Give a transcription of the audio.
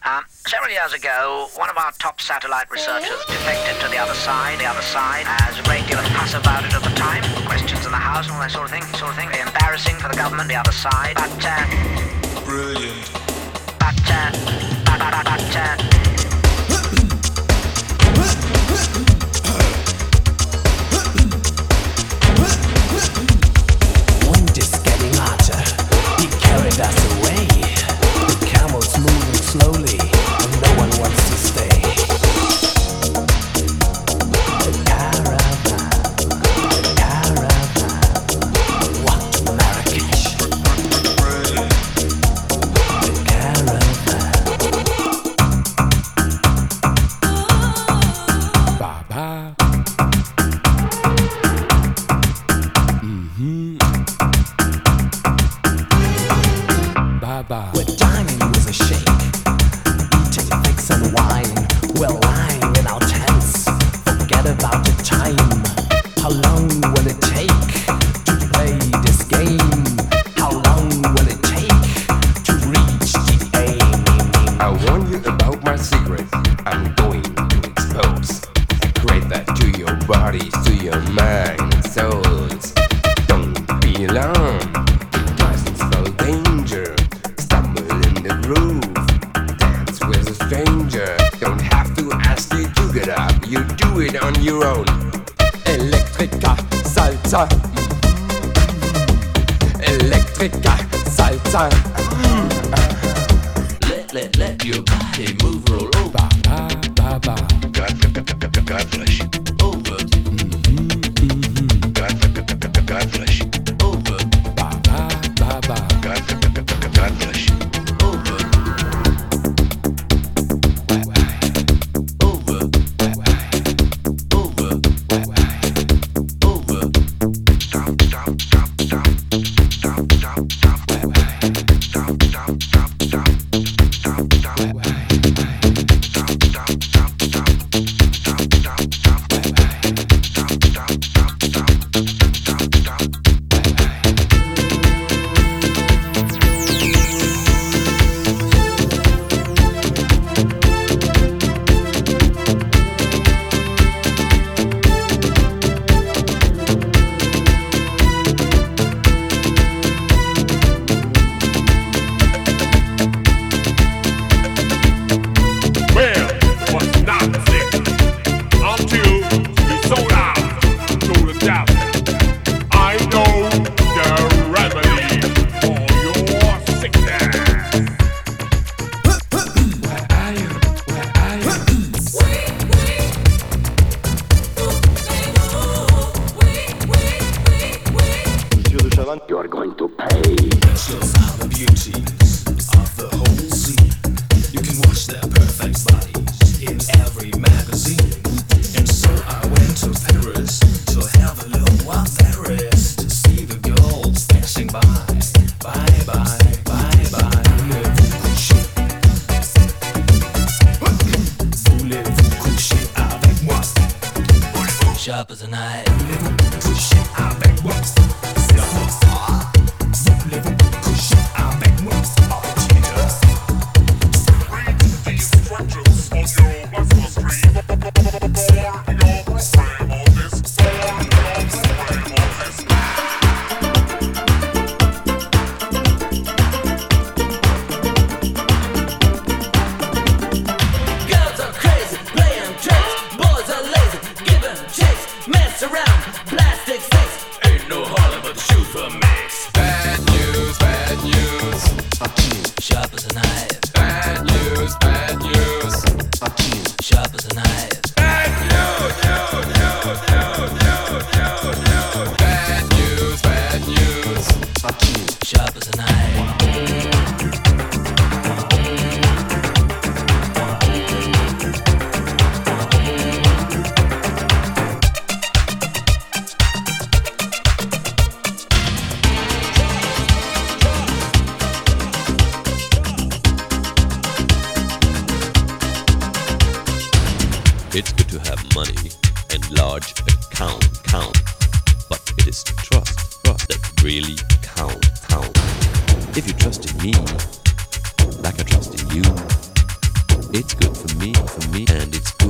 Several years ago, one of our top satellite researchers defected to the other side, as a great deal of fuss about it at the time, questions in the house and all that sort of thing, Very embarrassing for the government, the other side, but, brilliant. Wind is getting hotter, he carried us away. The camel's moving slowly, and no one wants to stay. The caravan, walk to Marrakesh. The caravan. Baba. Baba. We're dining with a shake, eating fix and wine. We're lying in our tents, forget about the time. How long will it take to play this game? How long will it take to reach the aim? I warn you about my secret, I'm going to expose. Secrete that to your bodies, to your mind and souls. Don't be alarmed, it doesn't spell danger. Stumble in the groove, dance with a stranger. Don't have to ask you to get up, you do it on your own. Electrica, salsa. Electrica, salsa. Let your body move, roll over. Baba. God bless you. Over, God bless you. over, Baba. God bless you. over, over, over, over. Well, was not sick until we sold out to the devil. I know the remedy for your sickness. Where are you? Where are you? You are going to pay. Those are the beauties of the whole scene. You can watch their perfect bodies in every magazine. And so I went to Paris to have a look while there is to see the girls passing by. Bye bye, bye bye. Voulez-vous coucher? Voulez-vous coucher avec moi? Sharp as a knife. Voulez-vous coucher avec moi? Voulez-vous coucher avec moi? Girls are crazy, playing tricks. Boys are lazy, giving chicks. Mess around, plastic sticks. Ain't no Harlem but the shoes for mix. Bad news, bad news. Sharp as a knife. Bad news, bad news. Sharp as a knife. Bad news, bad news. Sharp as a knife. It's good to have money and large count, but it is trust that really count. If you trust in me, like I trust in you, It's good for me, and it's